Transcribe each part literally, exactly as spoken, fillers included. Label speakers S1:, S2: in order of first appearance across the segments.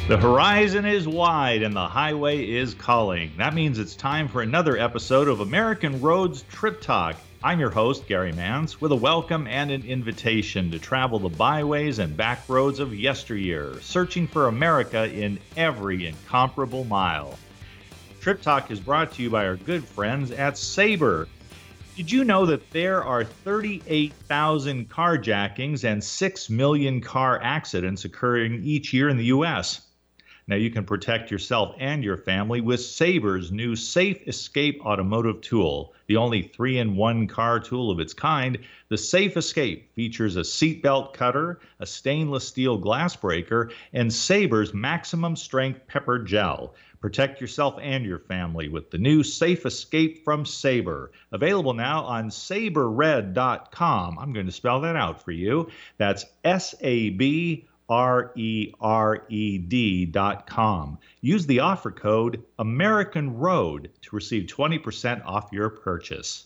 S1: The horizon is wide and the highway is calling. That means it's time for another episode of American Roads Trip Talk. I'm your host, Gary Mans, with a welcome and an invitation to travel the byways and back roads of yesteryear, searching for America in every incomparable mile. Trip Talk is brought to you by our good friends at Sabre. Did you know that there are thirty-eight thousand carjackings and six million car accidents occurring each year in the U S? Now you can protect yourself and your family with Sabre's new Safe Escape automotive tool. The only three in one car tool of its kind, the Safe Escape features a seatbelt cutter, a stainless steel glass breaker, and Sabre's maximum strength pepper gel. Protect yourself and your family with the new Safe Escape from Sabre. Available now on sabre red dot com. I'm going to spell that out for you. That's S A B R E R E D dot com. Use the offer code American Road to receive twenty percent off your purchase.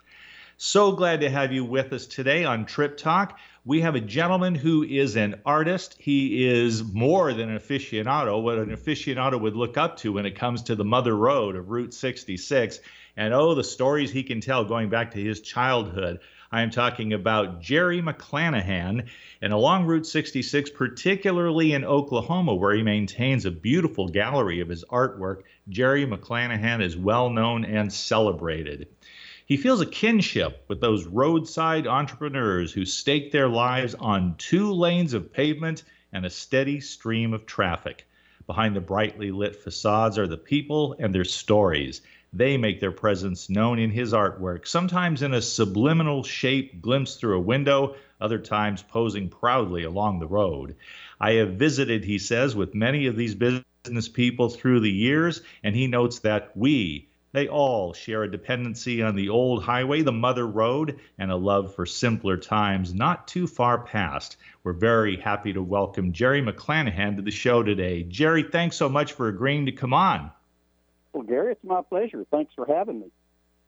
S1: So glad to have you with us today on Trip Talk. We have a gentleman who is an artist. He is more than an aficionado, what an aficionado would look up to when it comes to the Mother Road of Route sixty-six. And oh, the stories he can tell going back to his childhood. I am talking about Jerry McClanahan, and along Route sixty-six, particularly in Oklahoma, where he maintains a beautiful gallery of his artwork, Jerry McClanahan is well known and celebrated. He feels a kinship with those roadside entrepreneurs who stake their lives on two lanes of pavement and a steady stream of traffic. Behind the brightly lit facades are the people and their stories. They make their presence known in his artwork, sometimes in a subliminal shape glimpsed through a window, other times posing proudly along the road. I have visited, he says, with many of these business people through the years, and he notes that we, they all share a dependency on the old highway, the Mother Road, and a love for simpler times not too far past. We're very happy to welcome Jerry McClanahan to the show today. Jerry, thanks so much for agreeing to come on.
S2: Well, Gary, it's my pleasure. Thanks for having me.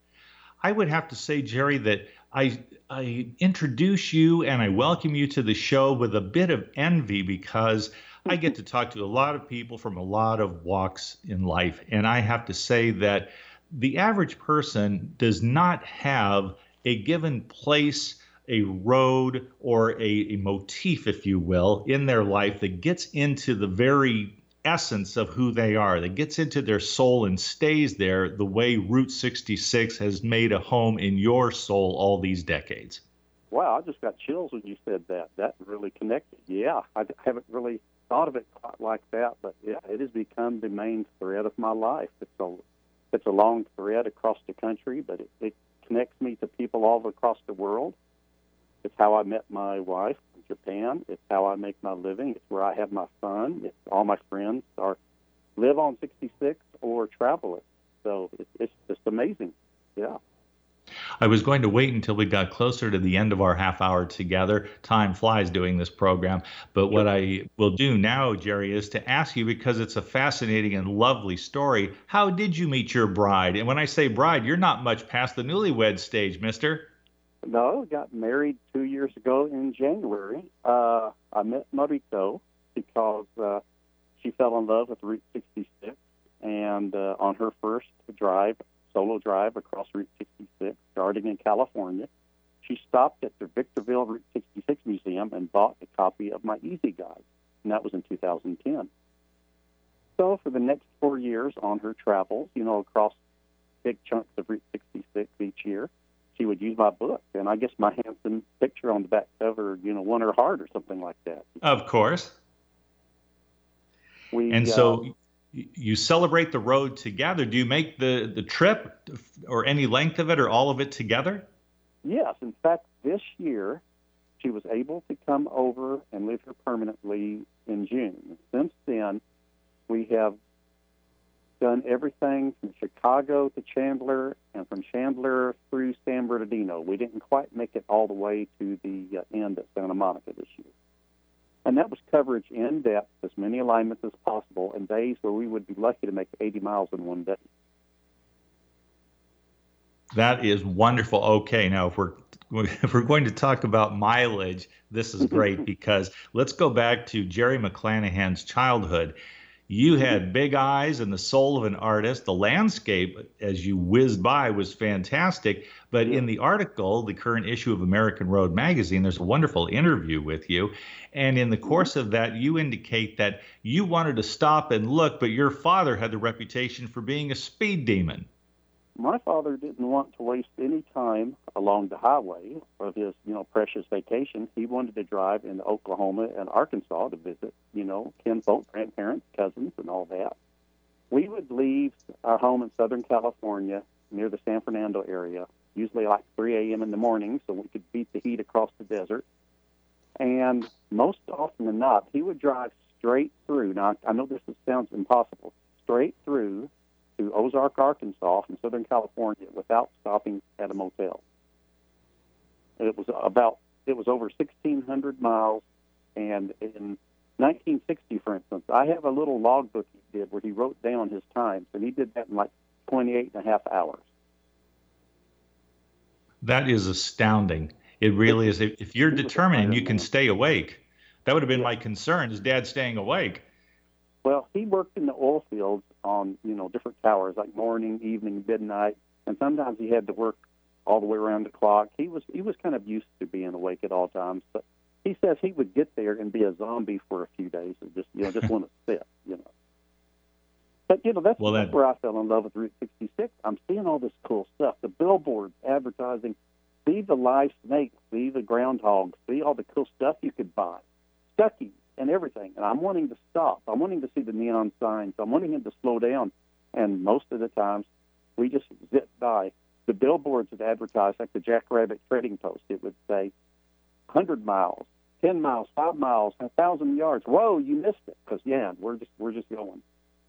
S1: I would have to say, Jerry, that I I introduce you and I welcome you to the show with a bit of envy because I get to talk to a lot of people from a lot of walks in life. And I have to say that the average person does not have a given place, a road, or a, a motif, if you will, in their life that gets into the very essence of who they are, that gets into their soul and stays there the way Route sixty-six has made a home in your soul all these decades.
S2: Wow, I just got chills when you said that. That really connected. Yeah, I haven't really thought of it quite like that, but yeah, it has become the main thread of my life. It's a, it's a long thread across the country, but it, it connects me to people all across the world. It's how I met my wife in Japan. It's how I make my living. It's where I have my fun. It's all my friends are live on sixty-six or travel it. So it, it's just amazing. Yeah.
S1: I was going to wait until we got closer to the end of our half hour together. Time flies doing this program. But what I will do now, Jerry, is to ask you, because it's a fascinating and lovely story, how did you meet your bride? And when I say bride, you're not much past the newlywed stage, mister.
S2: No, got married two years ago in January. Uh, I met Mariko because uh, she fell in love with Route sixty-six, and uh, on her first drive, solo drive across Route sixty-six, starting in California, she stopped at the Victorville Route sixty-six Museum and bought a copy of my Easy Guide, and that was in two thousand ten. So for the next four years on her travels, you know, across big chunks of Route sixty-six each year, she would use my book, and I guess my handsome picture on the back cover, you know, won her heart or something like that.
S1: Of course.
S2: We,
S1: and so uh, you celebrate the road together. Do you make the, the trip or any length of it or all of it together?
S2: Yes. In fact, this year, she was able to come over and live here permanently in June. Since then, we have done everything from Chicago to Chandler and from Chandler through San Bernardino. We didn't quite make it all the way to the uh, end at Santa Monica this year. And that was coverage in depth, as many alignments as possible, in days where we would be lucky to make eighty miles in one day.
S1: That is wonderful. Okay, now if we're if we're going to talk about mileage, this is great because let's go back to Jerry McClanahan's childhood. You had big eyes and the soul of an artist. The landscape, as you whizzed by, was fantastic. But
S2: Yeah.
S1: in the article, the current issue of American Road Magazine, there's a wonderful interview with you. And in the course of that, you indicate that you wanted to stop and look, but your father had the reputation for being a speed demon.
S2: My father didn't want to waste any time along the highway of his, you know, precious vacation. He wanted to drive into Oklahoma and Arkansas to visit, you know, kinfolk, grandparents, cousins, and all that. We would leave our home in Southern California near the San Fernando area, usually like three a.m. in the morning, so we could beat the heat across the desert. And most often than not, he would drive straight through. Now, I know this sounds impossible, straight through to Ozark, Arkansas from Southern California without stopping at a motel. It was about, it was over sixteen hundred miles. And in nineteen sixty, for instance, I have a little logbook he did where he wrote down his times, and he did that in like twenty-eight and a half hours.
S1: That is astounding. It really is. If you're determined you can stay awake, that would have been my concern, is Dad staying awake?
S2: Well, he worked in the oil fields on, you know, different towers, like morning, evening, midnight, and sometimes he had to work all the way around the clock. He was he was kind of used to being awake at all times. But he says he would get there and be a zombie for a few days and just, you know, just want to sit, you know. But, you know, that's,
S1: well,
S2: that's
S1: that...
S2: where I fell in love with Route sixty-six. I'm seeing all this cool stuff, the billboards advertising, see the live snakes, see the groundhogs, see all the cool stuff you could buy, Stuckey and everything. And I'm wanting to stop. I'm wanting to see the neon signs. I'm wanting him to slow down. And most of the times, we just zip by. The billboards that advertise, like the Jackrabbit Trading Post, it would say one hundred miles, ten miles, five miles, one thousand yards. Whoa, you missed it. Because, yeah, we're just, we're just going.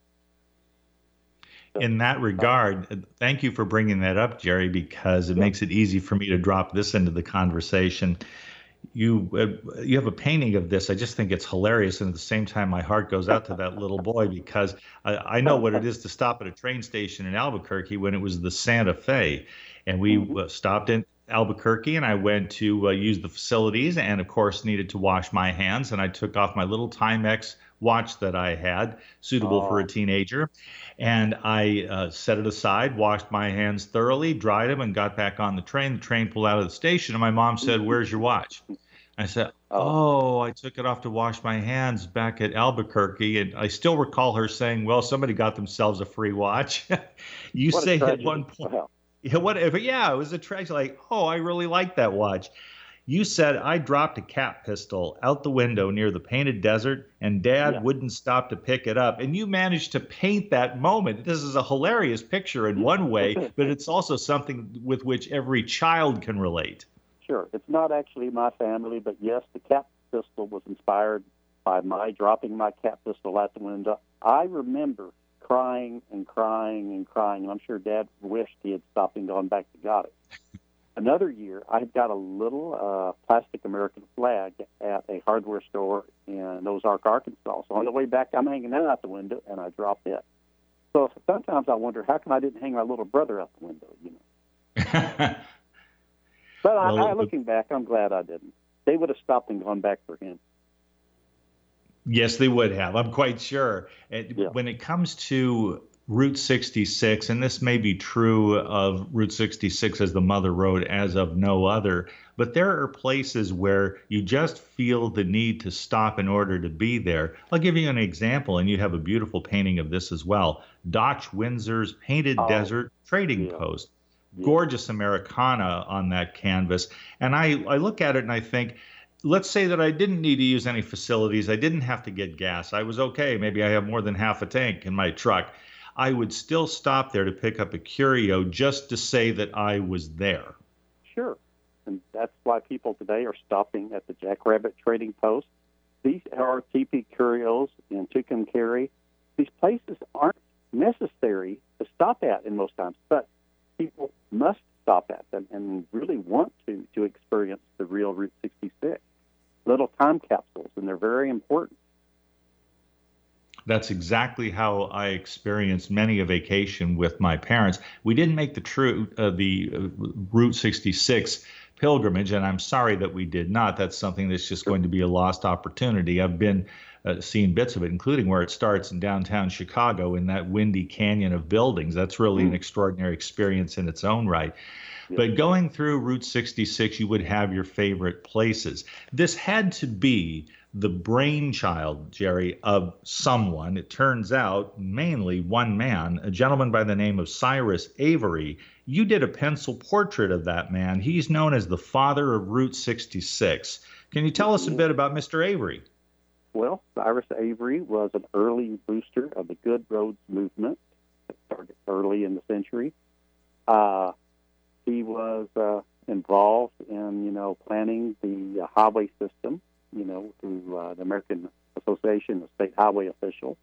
S2: So,
S1: in that regard, thank you for bringing that up, Jerry, because it yeah. makes it easy for me to drop this into the conversation. You uh, you have a painting of this. I just think it's hilarious, and at the same time, my heart goes out to that little boy, because I, I know what it is to stop at a train station in Albuquerque when it was the Santa Fe, and we mm-hmm. uh, stopped in Albuquerque, and I went to uh, use the facilities, and of course needed to wash my hands, and I took off my little Timex watch that I had, suitable oh. for a teenager, and I uh, set it aside, washed my hands thoroughly, dried them, and got back on the train. The train pulled out of the station, and my mom said, "Where's your watch?" I said, oh, I took it off to wash my hands back at Albuquerque. And I still recall her saying, well, somebody got themselves a free watch. You
S2: what
S1: say at one point, wow. yeah, what, yeah, it was a tragedy. Like, oh, I really like that watch. You said, I dropped a cap pistol out the window near the painted desert, and Dad yeah. wouldn't stop to pick it up. And you managed to paint that moment. This is a hilarious picture in one way, but it's also something with which every child can relate.
S2: Sure. It's not actually my family, but yes, the cap pistol was inspired by my dropping my cap pistol out the window. I remember crying and crying and crying, and I'm sure Dad wished he had stopped and gone back and got it. Another year, I had got a little uh, plastic American flag at a hardware store in Ozark, Arkansas. So on the way back, I'm hanging that out the window, and I dropped it. So sometimes I wonder, how come I didn't hang my little brother out the window, you know? But well, I, I, looking back, I'm glad I didn't. They would have stopped and gone back for him.
S1: Yes, they would have. I'm quite sure.
S2: Yeah.
S1: When it comes to Route sixty-six, and this may be true of Route sixty-six as the mother road as of no other, but there are places where you just feel the need to stop in order to be there. I'll give you an example, and you have a beautiful painting of this as well. Dotch Windsor's Painted oh, Desert Trading yeah. Post. Gorgeous Americana on that canvas. And I, I look at it and I think, let's say that I didn't need to use any facilities. I didn't have to get gas. I was okay. Maybe I have more than half a tank in my truck. I would still stop there to pick up a curio just to say that I was there.
S2: Sure. And that's why people today are stopping at the Jackrabbit Trading Post. These are T P Curios in Tucumcari. These places aren't necessary to stop at in most times, but people must stop at them and really want to to experience the real Route sixty-six. Little time capsules, and they're very important.
S1: That's exactly how I experienced many a vacation with my parents. We didn't make the true uh, the uh, Route sixty-six pilgrimage, and I'm sorry that we did not. That's something that's just going to be a lost opportunity. I've been uh, seen bits of it, including where it starts in downtown Chicago in that windy canyon of buildings. That's really an extraordinary experience in its own right. But going through Route sixty-six, you would have your favorite places. This had to be the brainchild, Jerry, of someone. It turns out mainly one man, a gentleman by the name of Cyrus Avery. You did a pencil portrait of that man. He's known as the father of Route sixty-six. Can you tell us a bit about Mister Avery?
S2: Well, Cyrus Avery was an early booster of the Good Roads movement that started early in the century. Uh, He was uh, involved in, you know, planning the uh, highway system, you know, through uh, the American Association of State Highway Officials.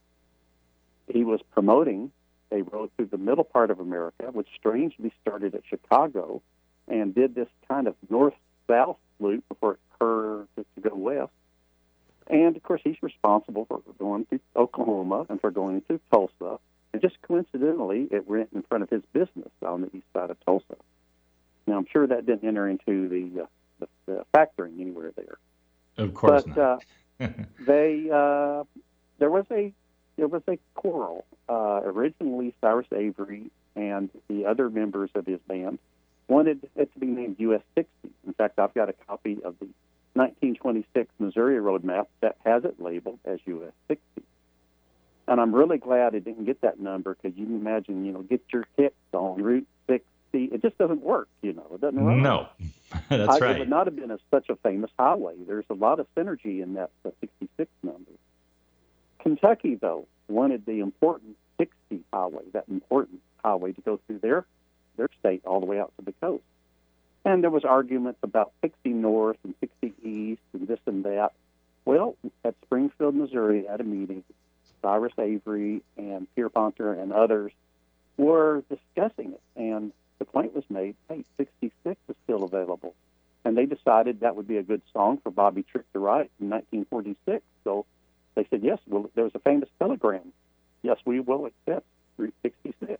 S2: He was promoting a road through the middle part of America, which strangely started at Chicago and did this kind of north-south loop before it curved to go west. And, of course, he's responsible for going through Oklahoma and for going through Tulsa. And just coincidentally, it went in front of his business on the east side of Tulsa. Now, I'm sure that didn't enter into the, uh, the, the factoring anywhere there.
S1: Of course
S2: but,
S1: not.
S2: uh, they uh, there was a there was a quarrel. Uh, originally, Cyrus Avery and the other members of his band wanted it to be named U S sixty. In fact, I've got a copy of the nineteen twenty-six Missouri road map that has it labeled as U S sixty. And I'm really glad it didn't get that number, because you can imagine, you know, get your kicks on Route sixty. It just doesn't work, you know. It doesn't run.
S1: No, that's
S2: I,
S1: right.
S2: It would not have been a, such a famous highway. There's a lot of synergy in that uh, sixty-six number. Kentucky, though, wanted the important sixty highway, that important highway to go through their, their state all the way out to the coast. And there was arguments about sixty north and sixty east and this and that. Well, at Springfield, Missouri, at a meeting, Cyrus Avery and Pierpont and others were discussing it, and the point was made, hey, sixty-six is still available. And they decided that would be a good song for Bobby Trick to write in nineteen forty-six. So they said, yes, well, there was a famous telegram. Yes, we will accept Route sixty-six.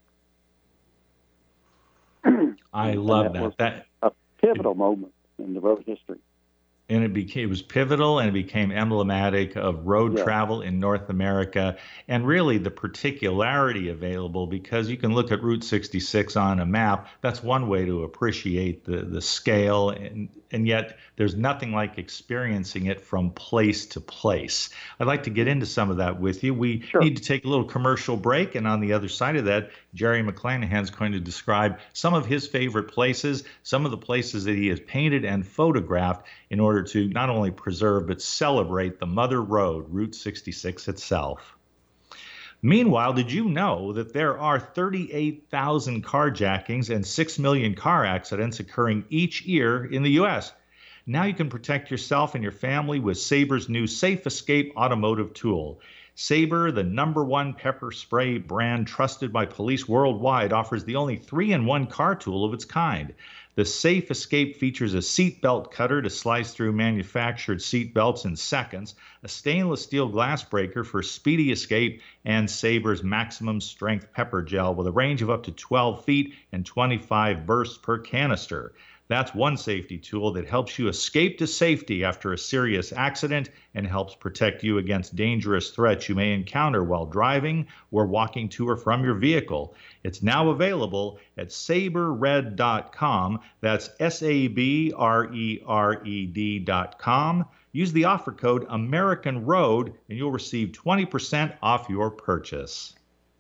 S1: I love
S2: that.
S1: that.
S2: Was
S1: That
S2: a pivotal moment in the road history.
S1: And it became it was pivotal, and it became emblematic of road
S2: Yeah.
S1: travel in North America, and really the particularity available, because you can look at Route sixty-six on a map. That's one way to appreciate the the scale, and and yet there's nothing like experiencing it from place to place. I'd like to get into some of that with you. We
S2: Sure.
S1: need to take a little commercial break, and on the other side of that, Jerry McClanahan is going to describe some of his favorite places, some of the places that he has painted and photographed in order to not only preserve but celebrate the Mother Road, Route sixty-six itself. Meanwhile, did you know that there are thirty-eight thousand carjackings and six million car accidents occurring each year in the U S? Now you can protect yourself and your family with Saber's new Safe Escape automotive tool. Saber, the number one pepper spray brand trusted by police worldwide, offers the only three in one car tool of its kind. The Safe Escape features a seat belt cutter to slice through manufactured seat belts in seconds, a stainless steel glass breaker for speedy escape, and Saber's maximum strength pepper gel with a range of up to twelve feet and twenty-five bursts per canister. That's one safety tool that helps you escape to safety after a serious accident and helps protect you against dangerous threats you may encounter while driving or walking to or from your vehicle. It's now available at saber red dot com. That's S A B R E R E D dot com. Use the offer code American Road and you'll receive twenty percent off your purchase.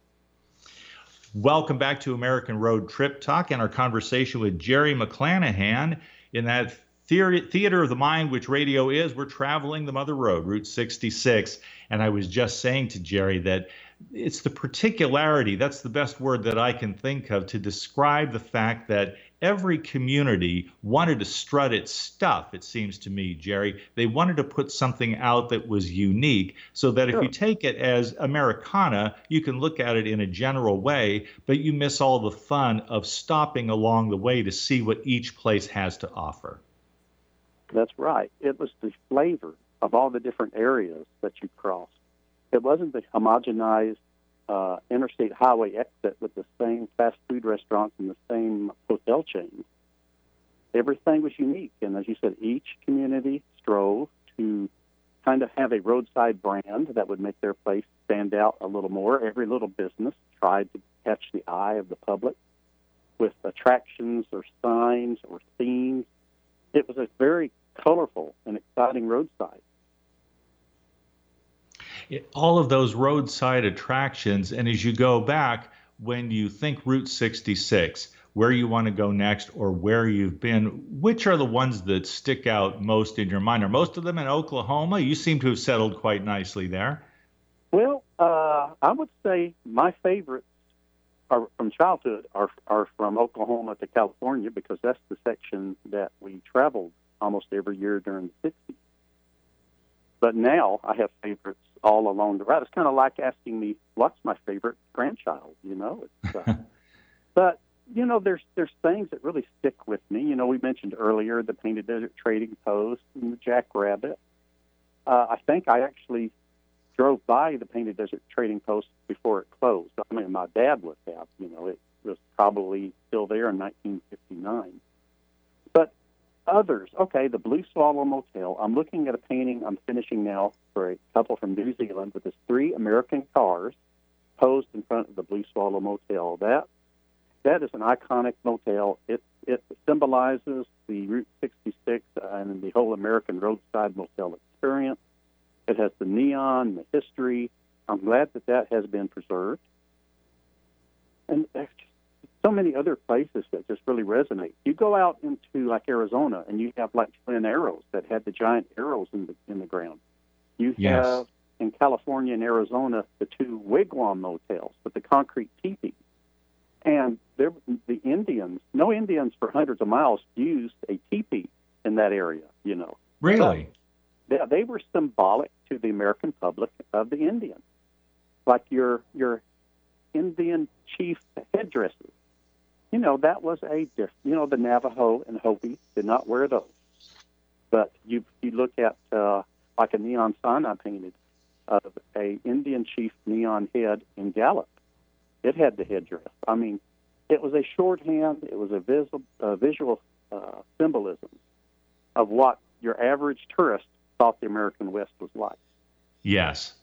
S1: Welcome back to American Road Trip Talk and our conversation with Jerry McClanahan. In that theater, theater of the mind, which radio is, we're traveling the Mother Road, Route sixty-six. And I was just saying to Jerry that it's the particularity, that's the best word that I can think of to describe the fact that every community wanted to strut its stuff, it seems to me, Jerry. They wanted to put something out that was unique so that
S2: Sure.
S1: if you take it as Americana, you can look at it in a general way, but you miss all the fun of stopping along the way to see what each place has to offer.
S2: That's right. It was the flavor of all the different areas that you crossed. It wasn't the homogenized uh, interstate highway exit with the same fast food restaurants and the same hotel chains. Everything was unique. And as you said, each community strove to kind of have a roadside brand that would make their place stand out a little more. Every little business tried to catch the eye of the public with attractions or signs or themes. It was a very colorful and exciting roadside.
S1: It, all of those roadside attractions, and as you go back, when you think Route sixty-six, where you want to go next or where you've been, which are the ones that stick out most in your mind? Are most of them in Oklahoma? You seem to have settled quite nicely there.
S2: Well, uh, I would say my favorites are from childhood are, are from Oklahoma to California, because that's the section that we traveled almost every year during the sixties. But now I have favorites all along the route. It's kind of like asking me, what's my favorite grandchild, you know? It's, uh, but, you know, there's there's things that really stick with me. You know, we mentioned earlier the Painted Desert Trading Post and the Jackrabbit. Uh, I think I actually drove by the Painted Desert Trading Post before it closed. I mean, my dad looked out. You know, it was probably still there in nineteen fifty-nine. But others, okay, the Blue Swallow Motel. I'm looking at a painting I'm finishing now for a couple from New Zealand with its three American cars posed in front of the Blue Swallow Motel. That that is an iconic motel. It it symbolizes the Route sixty-six and the whole American roadside motel experience. It has the neon, the history. I'm glad that that has been preserved. And there's so many other places that just really resonate. You go out into like Arizona, and you have like Twin Arrows that had the giant arrows in the in the ground. You
S1: Yes.
S2: have in California and Arizona the two wigwam motels with the concrete teepees. And there, the Indians, no Indians for hundreds of miles used a teepee in that area, you know.
S1: Really?
S2: They, they were symbolic to the American public of the Indian. Like your your Indian chief headdresses. You know, that was a different, you know, the Navajo and Hopi did not wear those. But you you look at uh, like a neon sign I painted of a Indian chief neon head in Gallup. It had the headdress. I mean, it was a shorthand. It was a visual, uh, visual uh, symbolism of what your average tourist thought the American West was like.
S1: Yes.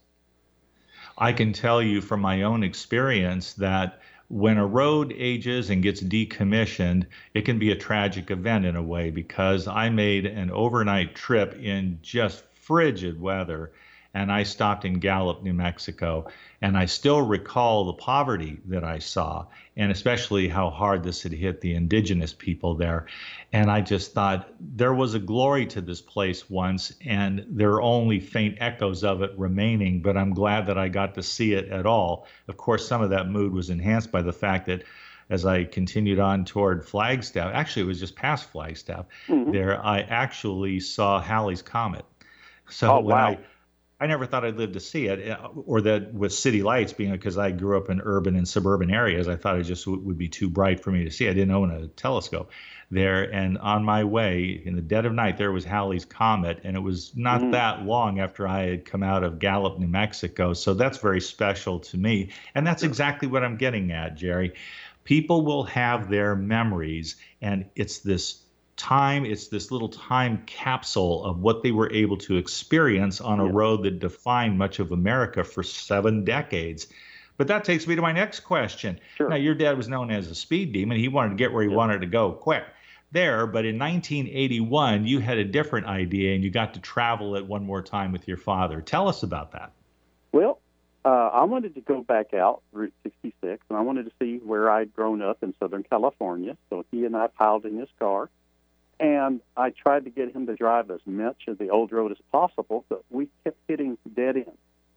S1: I can tell you from my own experience that when a road ages and gets decommissioned, it can be a tragic event in a way, because I made an overnight trip in just frigid weather, and I stopped in Gallup, New Mexico, and I still recall the poverty that I saw, and especially how hard this had hit the indigenous people there. And I just thought there was a glory to this place once, and there are only faint echoes of it remaining, but I'm glad that I got to see it at all. Of course, some of that mood was enhanced by the fact that as I continued on toward Flagstaff, actually it was just past Flagstaff, mm-hmm. there I actually saw Halley's Comet. So
S2: oh,
S1: when
S2: wow.
S1: I I never thought I'd live to see it, or that with city lights being, because I grew up in urban and suburban areas, I thought it just w- would be too bright for me to see. I didn't own a telescope there. And on my way in the dead of night, there was Halley's Comet. And it was not mm. that long after I had come out of Gallup, New Mexico. So that's very special to me. And that's exactly what I'm getting at, Jerry. People will have their memories, and it's this time, it's this little time capsule of what they were able to experience on a yeah. road that defined much of America for seven decades. But that takes me to my next question.
S2: Sure.
S1: Now, your dad was known as a speed demon. He wanted to get where he yeah. wanted to go quick there. But in nineteen eighty-one, you had a different idea, and you got to travel it one more time with your father. Tell us about that.
S2: Well, uh, I wanted to go back out Route sixty-six, and I wanted to see where I'd grown up in Southern California. So he and I piled in his car. And I tried to get him to drive as much of the old road as possible, but we kept hitting dead ends.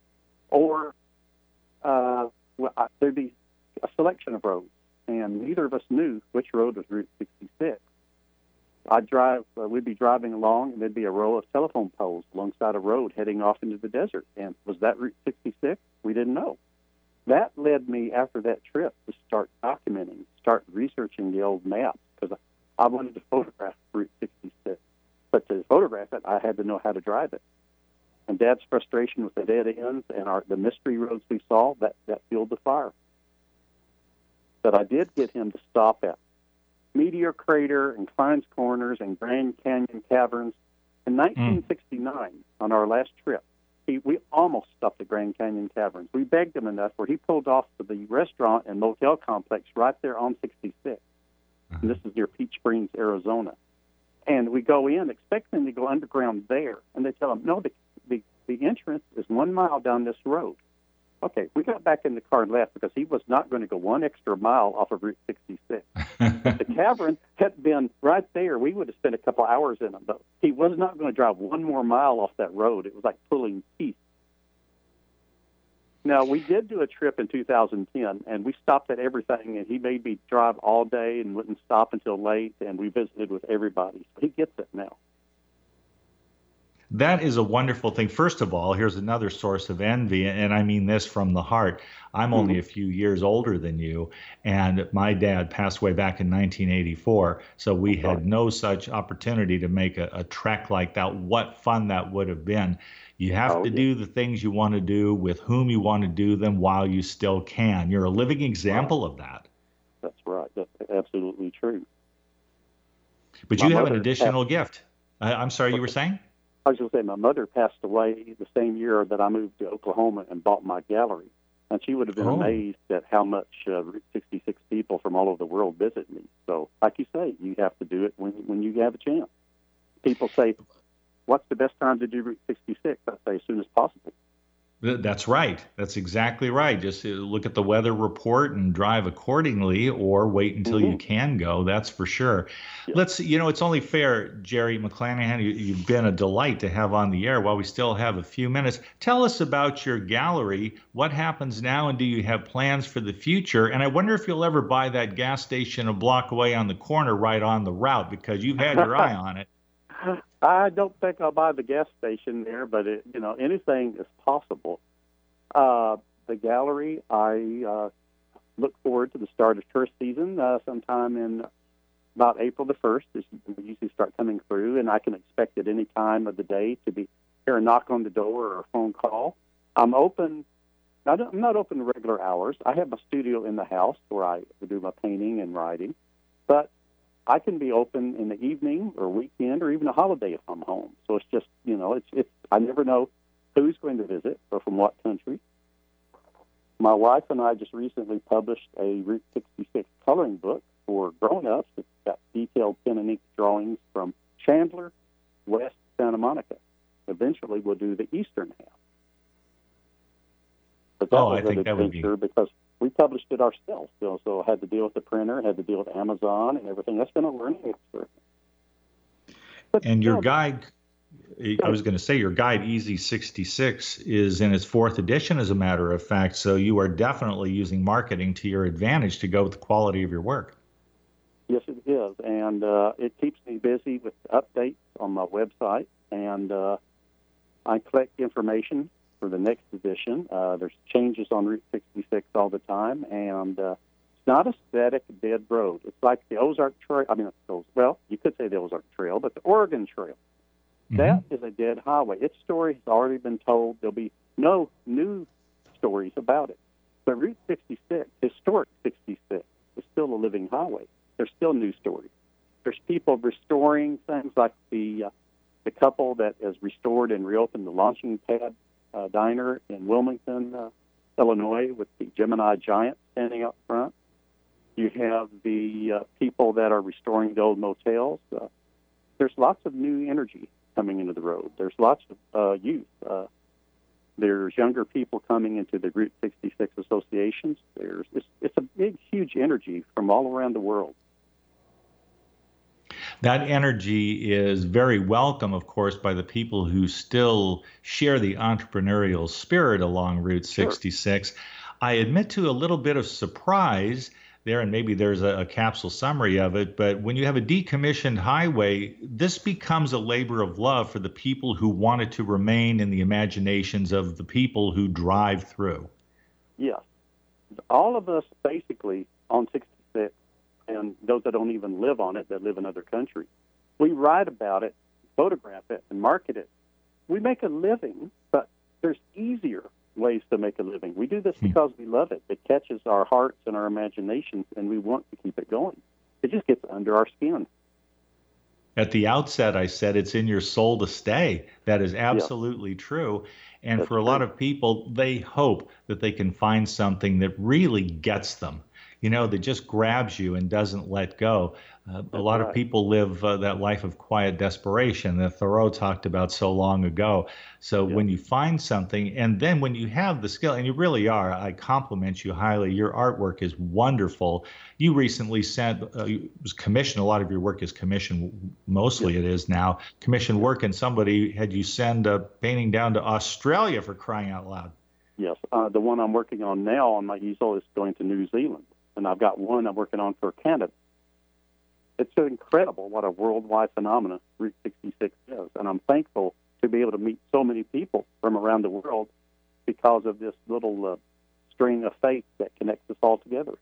S2: Or uh, well, I, there'd be a selection of roads, and neither of us knew which road was Route sixty-six. I'd drive, uh, we'd be driving along, and there'd be a row of telephone poles alongside a road heading off into the desert. And was that Route sixty-six? We didn't know. That led me, after that trip, to start documenting, start researching the old maps, because I wanted to photograph Route sixty-six, but to photograph it, I had to know how to drive it. And Dad's frustration with the dead ends and our, the mystery roads we saw, that, that fueled the fire. But I did get him to stop at Meteor Crater and Klein's Corners and Grand Canyon Caverns In
S1: Mm.
S2: nineteen sixty-nine, on our last trip, he, we almost stopped at Grand Canyon Caverns. We begged him enough where he pulled off to the restaurant and motel complex right there on sixty-six.
S1: Uh-huh.
S2: And this is near Peach Springs, Arizona. And we go in expecting to go underground there, and they tell him, no, the, the, the entrance is one mile down this road. Okay, we got back in the car and left because he was not going to go one extra mile off of Route sixty-six. If the cavern had been right there, we would have spent a couple hours in them. But he was not going to drive one more mile off that road. It was like pulling teeth. Now, we did do a trip in two thousand ten, and we stopped at everything, and he made me drive all day and wouldn't stop until late, and we visited with everybody. So he gets it now.
S1: That is a wonderful thing. First of all, here's another source of envy, and I mean this from the heart. I'm only a few years older than you, and my dad passed away back in nineteen eighty-four, so we had no such opportunity to make a, a trek like that. What fun that would have been. You have
S2: Oh,
S1: to
S2: yeah.
S1: do the things you want to do with whom you want to do them while you still can. You're a living example of that.
S2: That's right. That's absolutely true.
S1: But
S2: My
S1: you have an
S2: mother
S1: additional gift. I, I'm sorry, you were saying?
S2: I was going to say my mother passed away the same year that I moved to Oklahoma and bought my gallery. And she would have been
S1: Oh.
S2: amazed at how much uh, Route sixty-six people from all over the world visit me. So, like you say, you have to do it when when you have a chance. People say, what's the best time to do Route sixty-six? I say as soon as possible.
S1: Th- That's right. That's exactly right. Just uh, look at the weather report and drive accordingly, or wait until you
S2: Mhm.
S1: can go. That's for sure.
S2: Yeah.
S1: Let's, you know, it's only fair, Jerry McClanahan, you, you've been a delight to have on the air while we still have a few minutes. Tell us about your gallery. What happens now, and do you have plans for the future? And I wonder if you'll ever buy that gas station a block away on the corner right on the route, because you've had your eye on it.
S2: I don't think I'll buy the gas station there, but it, you know, anything is possible. Uh, the gallery, I uh, look forward to the start of tourist season uh, sometime in about April the first. Is we usually start coming through, and I can expect at any time of the day to be hear a knock on the door or a phone call. I'm open. I don't, I'm not open regular hours. I have my studio in the house where I do my painting and writing, but I can be open in the evening or weekend or even a holiday if I'm home. So it's just, you know, it's it's. I never know who's going to visit or from what country. My wife and I just recently published a Route sixty-six coloring book for grown-ups. It's got detailed pen and ink drawings from Chandler, West Santa Monica. Eventually, we'll do the eastern half. But that
S1: Oh,
S2: was
S1: I think
S2: an
S1: that would be-
S2: adventure because we published it ourselves. So, so I had to deal with the printer, had to deal with Amazon and everything. That's been a learning experience. But
S1: And your
S2: still,
S1: guide, I was going to say, your guide Easy sixty-six is in its fourth edition, as a matter of fact. So you are definitely using marketing to your advantage to go with the quality of your work.
S2: yes, it is. And uh, it keeps me busy with updates on my website. And uh, I collect information for the next edition. Uh, there's changes on Route sixty-six all the time. And uh, it's not a static, dead road. It's like the Ozark Trail. I mean, well, you could say the Ozark Trail, but the Oregon Trail.
S1: Mhm.
S2: That is a dead highway. Its story has already been told. There'll be no new stories about it. But Route sixty-six, historic sixty-six, is still a living highway. There's still new stories. There's people restoring things like the uh, the couple that has restored and reopened the Launching Pad uh, Diner in Wilmington, uh, Illinois, with the Gemini Giant standing up front. You have the uh, people that are restoring the old motels. Uh, there's lots of new energy coming into the road. There's lots of uh, youth. Uh, there's younger people coming into the Route sixty-six associations. There's it's, it's a big, huge energy from all around the world.
S1: That energy is very welcome, of course, by the people who still share the entrepreneurial spirit along Route sixty-six. I admit to a little bit of surprise there, and maybe there's a, a capsule summary of it, but when you have a decommissioned highway, this becomes a labor of love for the people who want it to remain in the imaginations of the people who drive through.
S2: Yes. All of us basically on sixty-six, and those that don't even live on it, that live in other countries, we write about it, photograph it, and market it. We make a living, but there's easier ways to make a living. We do this
S1: Hmm.
S2: because we love it. It catches our hearts and our imaginations, and we want to keep it going. It just gets under our skin.
S1: At the outset, I said it's in your soul to stay. That is
S2: Yeah,
S1: absolutely true. And
S2: that's
S1: for a lot
S2: true.
S1: of people, they hope that they can find something that really gets them, you know, that just grabs you and doesn't let go. Uh, a
S2: That's
S1: lot of
S2: right.
S1: people live uh, that life of quiet desperation that Thoreau talked about so long ago. So
S2: Yeah.
S1: when you find something, and then when you have the skill, and you really are, I compliment you highly. Your artwork is wonderful. You recently sent, uh, you was commissioned, a lot of your work is commissioned,
S2: Yes.
S1: mostly it is now, commissioned
S2: Yes.
S1: work, and somebody had you send a painting down to Australia for crying out loud.
S2: Yes. Uh, the one I'm working on now on my easel is going to New Zealand, and I've got one I'm working on for Canada. It's incredible what a worldwide phenomenon Route sixty-six is, and I'm thankful to be able to meet so many people from around the world because of this little uh, string of faith that connects us all together.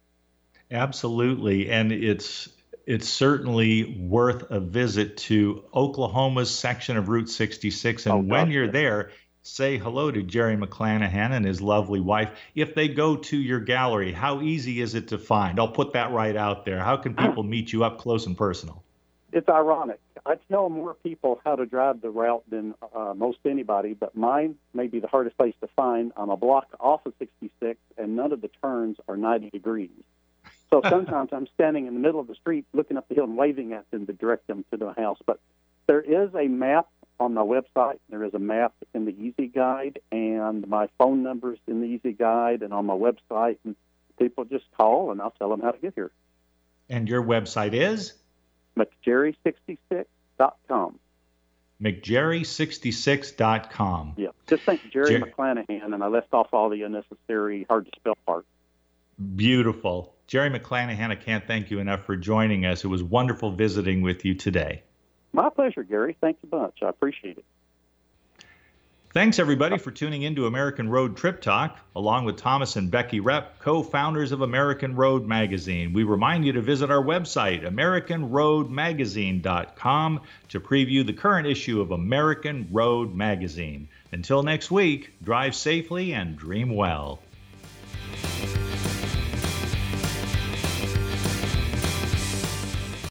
S1: Absolutely, and it's it's certainly worth a visit to Oklahoma's section of Route sixty-six.
S2: Oh
S1: And when
S2: gosh,
S1: you're
S2: yes.
S1: there, say hello to Jerry McClanahan and his lovely wife. If they go to your gallery, how easy is it to find? I'll put that right out there. How can people meet you up close and personal?
S2: It's ironic. I tell more people how to drive the route than uh, most anybody, but mine may be the hardest place to find. I'm a block off of sixty-six, and none of the turns are ninety degrees. So sometimes I'm standing in the middle of the street looking up the hill and waving at them to direct them to the house. But there is a map on my website. There is a map in the Easy Guide, and my phone number's in the Easy Guide and on my website. And people just call, and I'll tell them how to get here.
S1: And your website is
S2: McJerry sixty-six dot com.
S1: McJerry sixty-six dot com.
S2: Yeah, just think Jerry
S1: Jer-
S2: McClanahan, and I left off all the unnecessary, hard-to-spell parts.
S1: Beautiful. Jerry McClanahan, I can't thank you enough for joining us. It was wonderful visiting with you today.
S2: My pleasure, Gary. Thank you much. I appreciate it.
S1: Thanks, everybody, for tuning in to American Road Trip Talk, along with Thomas and Becky Rep, co-founders of American Road Magazine. We remind you to visit our website, American Road Magazine dot com, to preview the current issue of American Road Magazine. Until next week, drive safely and dream well.